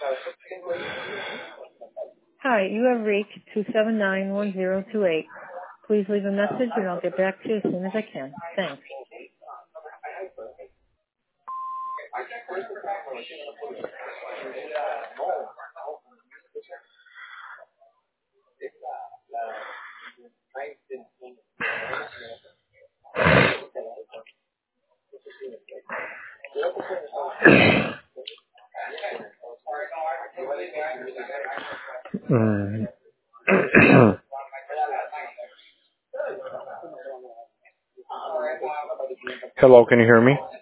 Hi, you have reached 279-1028. Please leave a message and I'll get back to you as soon as I can. Thanks. Hello, can you hear me?